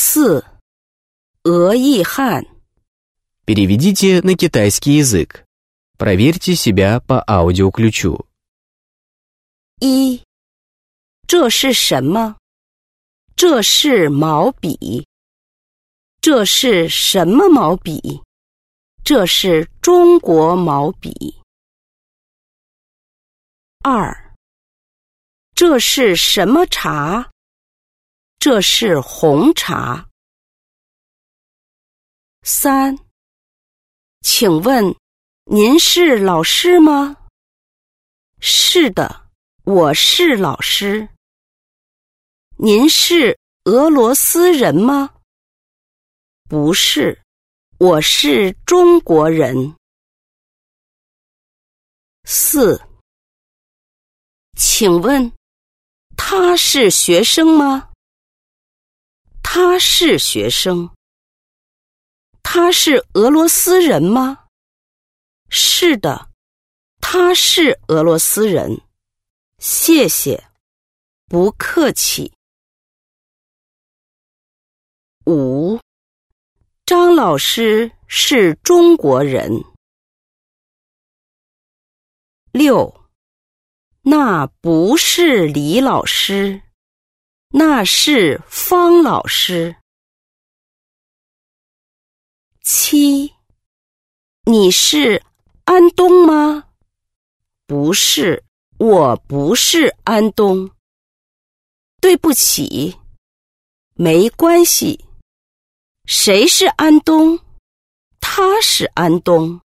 4. 俄译汉 Переведите на китайский язык. Проверьте себя по аудиоключу. 1. 这是什么？这是毛笔。这是什么毛笔？这是中国毛笔。2. 这是什么茶？这是红茶。3. 请问您是老师吗？是的，我是老师。您是俄罗斯人吗？不是，我是中国人。4. 请问他是学生吗？他是学生。他是俄罗斯人吗？是的，他是俄罗斯人。谢谢，不客气。5. 张老师是中国人。6. 那不是李老师，那是方老师。7. 你是安东吗？不是，我不是安东。对不起，没关系。谁是安东？他是安东。